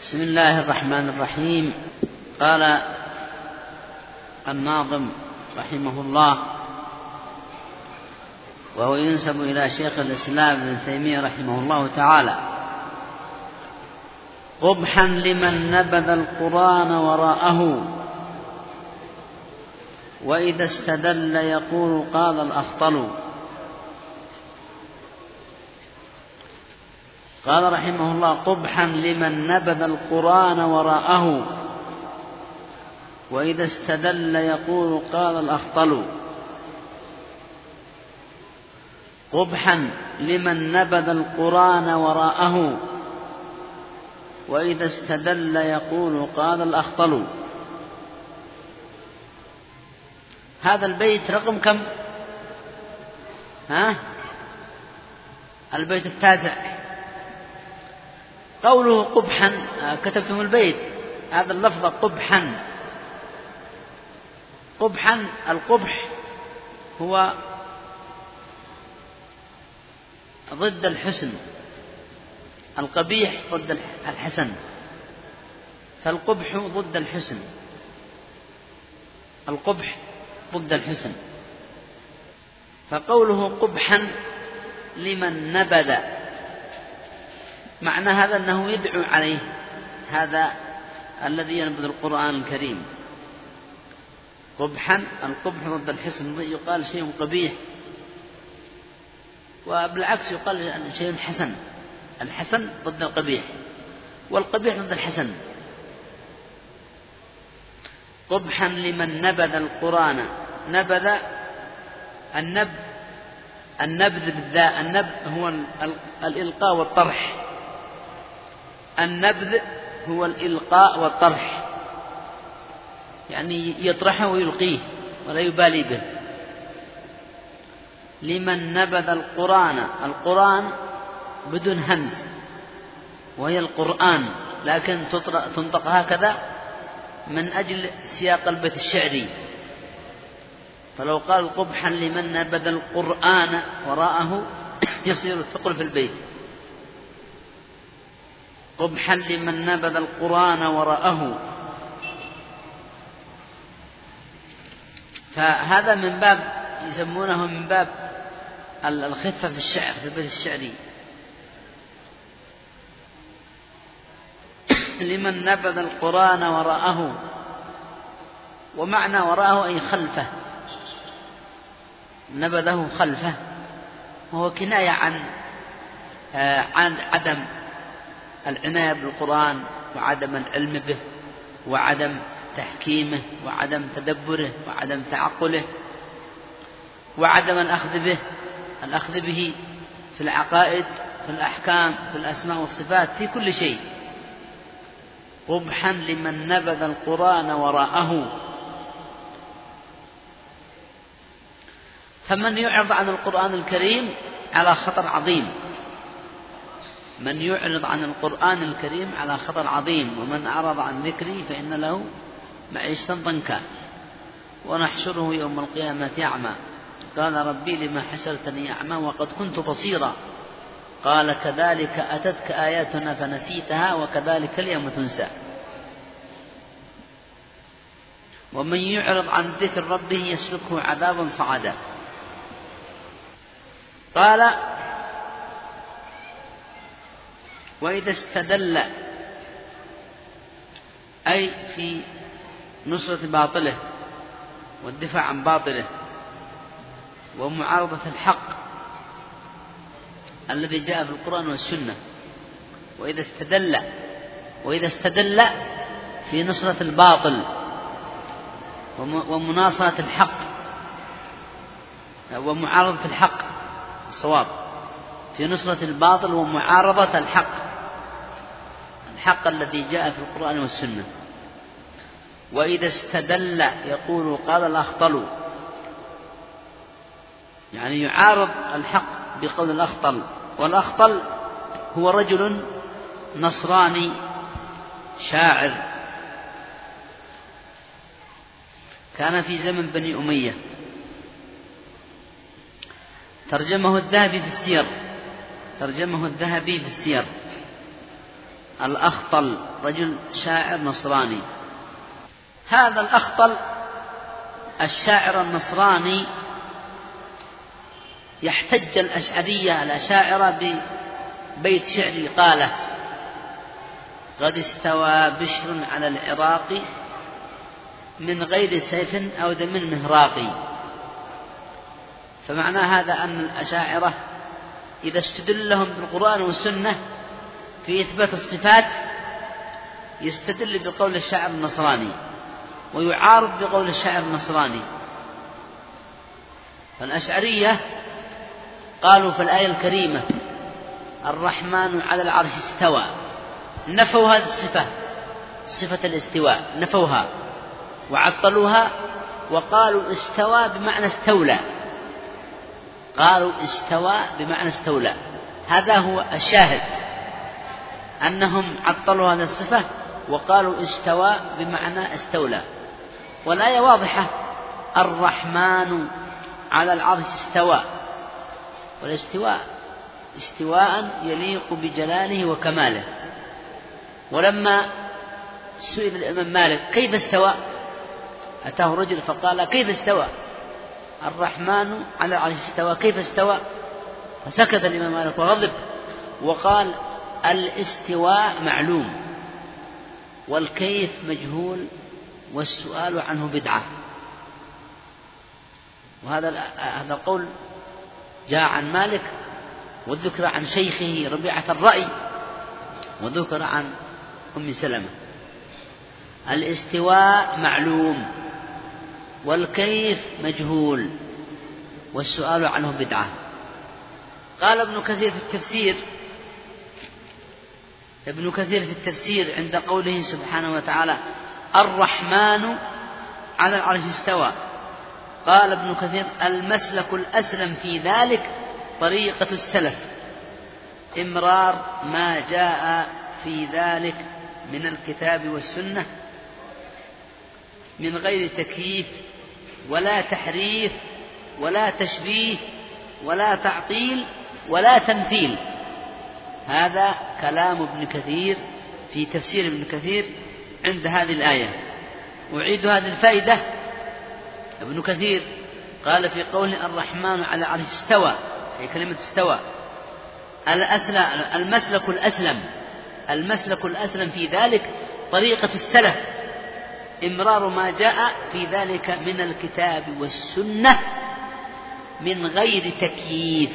بسم الله الرحمن الرحيم. قال الناظم رحمه الله، وهو ينسب إلى شيخ الإسلام ابن تيمية رحمه الله تعالى: قبحا لمن نبذ القرآن وراءه، وإذا استدل يقول قال الأخطل. قال رحمه الله: قبحا لمن نبذ القرآن وراءه، وإذا استدل يقول قال الأخطل. قبحا لمن نبذ القرآن وراءه، وإذا استدل يقول قال الأخطل. هذا البيت رقم كم؟ البيت التاسع. قوله قبحا، كتبتم البيت هذا اللفظ قبحا. قبحا، القبح هو ضد الحسن، القبيح ضد الحسن، فالقبح ضد الحسن، القبح ضد الحسن. فقوله قبحا لمن نبذ، معنى هذا أنه يدعو عليه هذا الذي ينبذ القرآن الكريم. قبحا، القبح ضد الحسن، يقال شيء قبيح، وبالعكس يقال شيء حسن. الحسن ضد القبيح، والقبيح ضد الحسن. قبحا لمن نبذ القرآن. نبذ، النبذ بالذاء، النبذ هو الإلقاء والطرح. النبذ هو الإلقاء والطرح، يعني يطرحه ويلقيه ولا يبالي به. لمن نبذ القرآن، القرآن بدون همز، وهي القرآن، لكن تنطق هكذا من أجل سياق البيت الشعري. فلو قال قبحا لمن نبذ القرآن وراءه يصير الثقل في البيت. قبحا لمن نبذ القرآن وراءه. فهذا من باب، يسمونه من باب الخفة في الشعر، في البيت الشعري. لمن نبذ القرآن وراءه، ومعنى وراءه أي خلفه، نبذه خلفه، وهو كناية عن عدم العناية بالقرآن، وعدم العلم به، وعدم تحكيمه، وعدم تدبره، وعدم تعقله، وعدم الأخذ به في العقائد، في الأحكام، في الأسماء والصفات، في كل شيء. قبحا لمن نبذ القرآن وراءه. فمن يعرض عن القرآن الكريم على خطر عظيم، من يعرض عن القرآن الكريم على خطر عظيم. ومن أعرض عن ذكري فإن له معيشة ضنكا، ونحشره يوم القيامة أعمى. قال ربي لما حشرتني أعمى وقد كنت بصيرا. قال كذلك أتتك آياتنا فنسيتها وكذلك اليوم تنسى. ومن يعرض عن ذكر ربه يسلكه عذابا صعدا. قال وإذا استدل، أي في نصرة باطله والدفاع عن باطله ومعارضة الحق الذي جاء في القرآن والسنة. وإذا استدل في نصرة الباطل ومناصرة الحق ومعارضة الحق، الصواب، في نصرة الباطل ومعارضة الحق الذي جاء في القرآن والسنة. وإذا استدل يقول قال الأخطل، يعني يعارض الحق بقول الأخطل. والأخطل هو رجل نصراني شاعر كان في زمن بني أمية، ترجمه الذهبي في السير. الأخطل رجل شاعر نصراني. هذا الأخطل الشاعر النصراني يحتج الأشعرية الأشاعرة ببيت شعري قاله: قد استوى بشر على العراق من غير سيف أو دم مهراق. فمعنى هذا أن الأشاعرة إذا استدل لهم بالقرآن والسنة في إثبات الصفات يستدل بقول الشاعر النصراني ويعارض بقول الشاعر النصراني. فالأشعرية قالوا في الآية الكريمة: الرحمن على العرش استوى، نفوا هذه الصفة، صفة الاستواء نفوها وعطلوها وقالوا استوى بمعنى استولى، قالوا استوى بمعنى استولى. هذا هو الشاهد، أنهم عطلوا هذه الصفة وقالوا استوى بمعنى استولى. والآية واضحة: الرحمن على العرش استوى، والاستواء استواء يليق بجلاله وكماله. ولما سئل الإمام مالك كيف استوى أتاه رجل فقال: كيف استوى الرحمن على العرش استوى، كيف استوى؟ فسكت الإمام مالك وغضب وقال: الاستواء معلوم والكيف مجهول والسؤال عنه بدعة. وهذا القول جاء عن مالك وذكر عن شيخه ربيعة الرأي وذكر عن أم سلمة. الاستواء معلوم والكيف مجهول والسؤال عنه بدعة. قال ابن كثير في التفسير عند قوله سبحانه وتعالى: الرحمن على العرش استوى، قال ابن كثير: المسلك الأسلم في ذلك طريقة السلف، إمرار ما جاء في ذلك من الكتاب والسنة من غير تكييف ولا تحريف ولا تشبيه ولا تعطيل ولا تمثيل. هذا كلام ابن كثير في تفسير ابن كثير عند هذه الآية. أعيد هذه الفائدة: ابن كثير قال في قوله: الرحمن على العرش استوى، هي كلمة استوى، المسلك الأسلم في ذلك طريقة السلف، إمرار ما جاء في ذلك من الكتاب والسنة من غير تكييف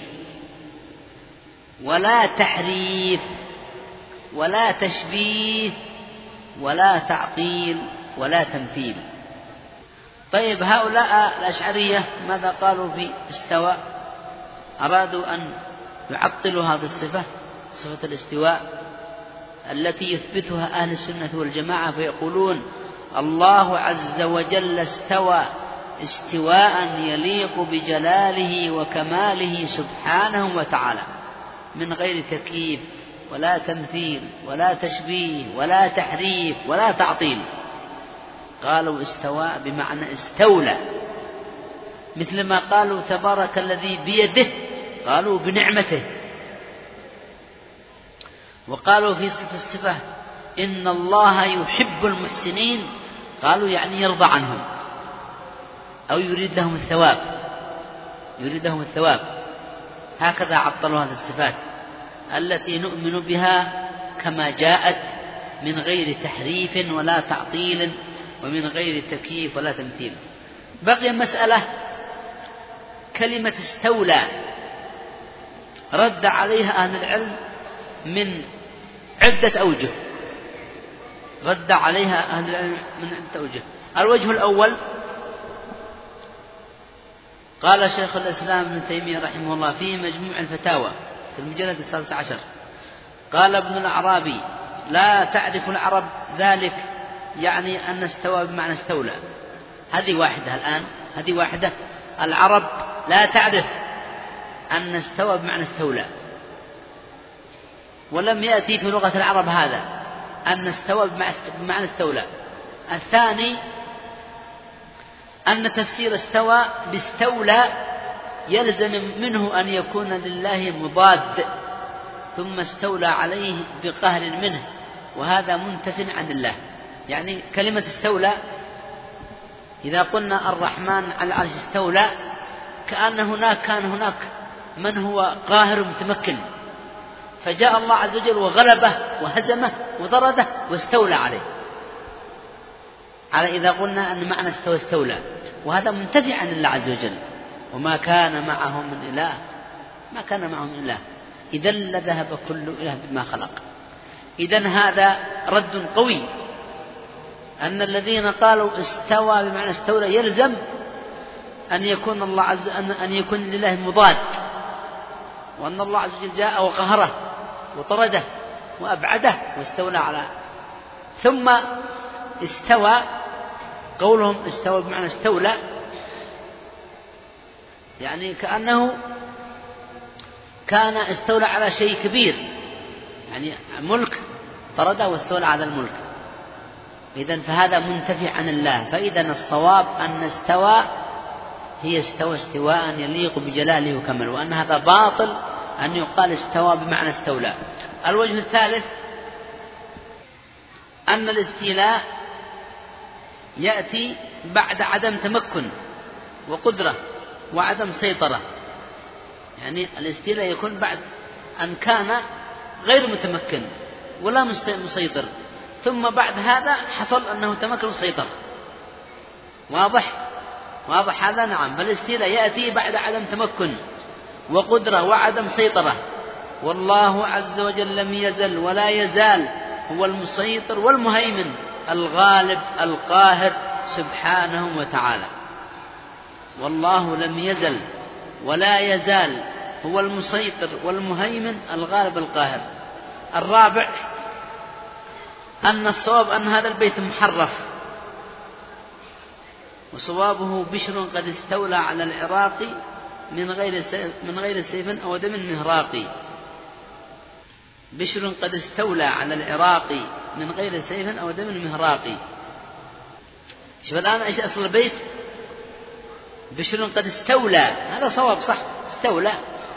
ولا تحريف ولا تشبيه ولا تعطيل ولا تمثيل. طيب، هؤلاء الأشعرية ماذا قالوا في استوى؟ أرادوا أن يعطلوا هذه الصفة، صفة الاستواء التي يثبتها أهل السنة والجماعة، فيقولون: الله عز وجل استوى استواء يليق بجلاله وكماله سبحانه وتعالى من غير تكييف ولا تمثيل ولا تشبيه ولا تحريف ولا تعطيل. قالوا استوى بمعنى استولى، مثل ما قالوا تبارك الذي بيده، قالوا بنعمته. وقالوا في الصفة إن الله يحب المحسنين، قالوا يعني يرضى عنهم أو يريد لهم الثواب. هكذا عطلوا هذه الصفات التي نؤمن بها كما جاءت من غير تحريف ولا تعطيل ومن غير تكييف ولا تمثيل. بقي مسألة كلمة استولى رد عليها أهل العلم من عدة أوجه، الوجه الأول قال شيخ الإسلام ابن تيمية رحمه الله في مجموع الفتاوى في المجلد 16: قال ابن الأعرابي: لا تعرف العرب ذلك، يعني أن استوى بمعنى استولى. هذه واحدة. العرب لا تعرف أن استوى بمعنى استولى، ولم يأتي في لغة العرب هذا أن استوى بمعنى استولى. الثاني أن تفسير استوى باستولى يلزم منه أن يكون لله مضاد، ثم استولى عليه بقهر منه وهذا منتف عن الله. يعني كلمة استولى، إذا قلنا الرحمن على العرش استولى، كأن كان هناك من هو قاهر متمكن، فجاء الله عز وجل وغلبه وهزمه وطرده واستولى عليه. على إذا قلنا أن معنى استولى، وهذا منتفي عن الله عز وجل. وما كان معه من إله، ما كان معه من إله، إذا لذهب كل إله بما خلق. إذن هذا رد قوي، أن الذين قالوا استوى بمعنى استولى يلزم أن يكون الله عز أن يكون لله مضاد، وأن الله عز وجل جاء وقهره وطرده وأبعده واستولى على. ثم استوى، قولهم استوى بمعنى استولى، يعني كأنه كان استولى على شيء كبير، يعني ملك طرده واستولى على الملك. إذن فهذا منتفي عن الله. فإذا الصواب أن استوى هي استوى استواء يليق بجلاله وكمله، وأن هذا باطل أن يقال استوى بمعنى استولى. الوجه الثالث أن الاستيلاء يأتي بعد عدم تمكن وقدرة وعدم سيطرة. يعني الاستيلاء يكون بعد أن كان غير متمكن ولا مسيطر، ثم بعد هذا حصل أنه تمكن وسيطر. واضح هذا؟ نعم. فالاستيلاء يأتي بعد عدم تمكن وقدرة وعدم سيطرة، والله عز وجل لم يزل ولا يزال هو المسيطر والمهيمن الغالب القاهر سبحانه وتعالى. والله لم يزل ولا يزال هو المسيطر والمهيمن الغالب القاهر. الرابع أن الصواب أن هذا البيت محرف، وصوابه بشر قد استولى على العراق من غير سيف أو دم مهراقي. بشر قد استولى على العراق من غير سيف أو دم مهراقي. شوف الآن إيش أصل البيت؟ بشر قد استولى، هذا صواب صح، استولى،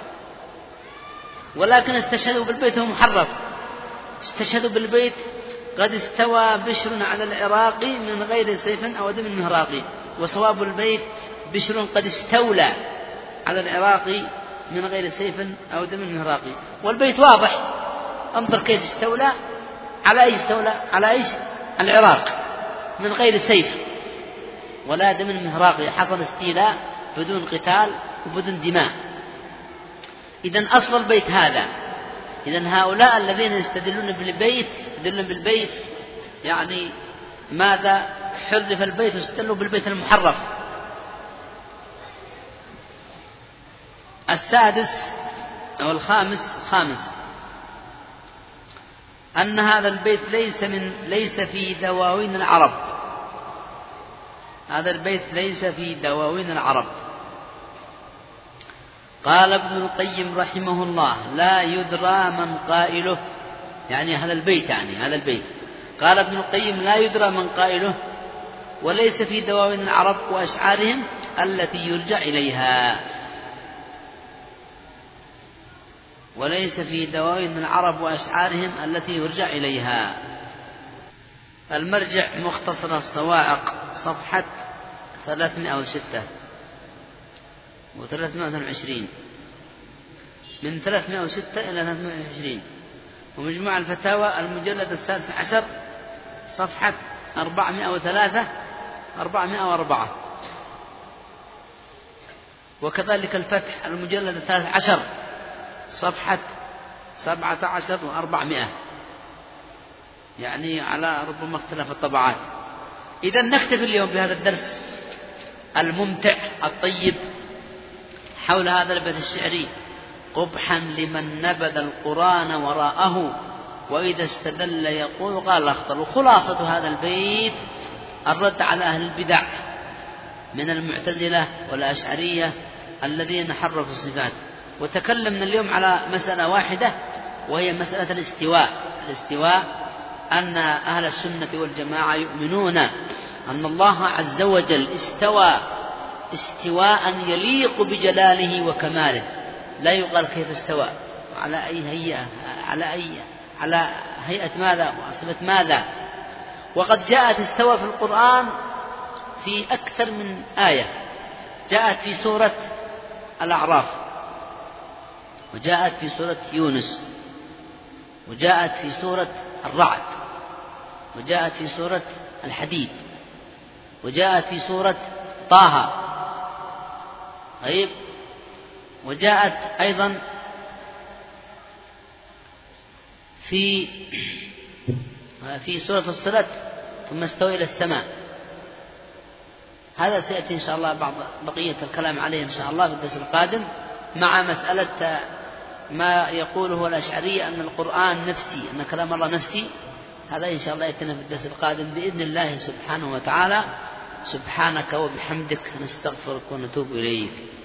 ولكن استشهدوا بالبيت هو محرف. استشهدوا بالبيت قد استوى بشر على العراق من غير سيف أو دم مهراقي، وصواب البيت بشر قد استولى على العراق من غير سيف أو دم مهراقي. والبيت واضح، انظر كيف استولى على أي استولى على أيش؟ العراق من غير سيف ولا دم مهراقي، حصل استيلاء بدون قتال وبدون دماء. إذن أصل البيت هذا. إذن هؤلاء الذين يستدلون بالبيت يعني ماذا؟ حرف البيت واستدلوا بالبيت المحرف. السادس أو الخامس أن هذا البيت ليس في دواوين العرب. هذا البيت ليس في دواوين العرب. قال ابن القيم رحمه الله: لا يدرى من قائله، يعني هذا البيت قال ابن القيم: لا يدرى من قائله، وليس في دواوين العرب وأشعارهم التي يرجع إليها. وليس في دواوين العرب وأشعارهم التي يرجع إليها. المرجع مختصر الصواعق صفحة 306 و320، من 306 إلى 320. ومجموع الفتاوى المجلد 16 صفحة 403 404. وكذلك الفتح المجلد 13 صفحة 17 و400، يعني على ربما اختلاف الطبعات. إذا نكتفي اليوم بهذا الدرس الممتع الطيب حول هذا البيت الشعري: قبحا لمن نبذ القرآن وراءه وإذا استدل يقول قال أخطر. وخلاصة هذا البيت الرد على أهل البدع من المعتزلة والأشعرية الذين حرفوا الصفات. وتكلمنا اليوم على مسألة واحدة، وهي مسألة الاستواء، أن أهل السنة والجماعة يؤمنون أن الله عز وجل استوى استواء يليق بجلاله وكماله. لا يقال كيف استوى، على أي هيئة، على هيئة ماذا وصفة ماذا. وقد جاءت استوى في القرآن في أكثر من آية، جاءت في سورة الأعراف، وجاءت في سورة يونس، وجاءت في سورة الرعد، وجاءت في سورة الحديد، وجاءت في سورة طه. طيب، وجاءت أيضا في سورة فصلت ثم استوى إلى السماء. هذا سيأتي إن شاء الله بعض بقية الكلام عليه إن شاء الله في الدرس القادم، مع مسألة ما يقوله الأشعرية أن القرآن نفسي، أن كلام الله نفسي. هذا إن شاء الله يأتينا في الدرس القادم بإذن الله سبحانه وتعالى. سبحانك وبحمدك نستغفرك ونتوب إليك.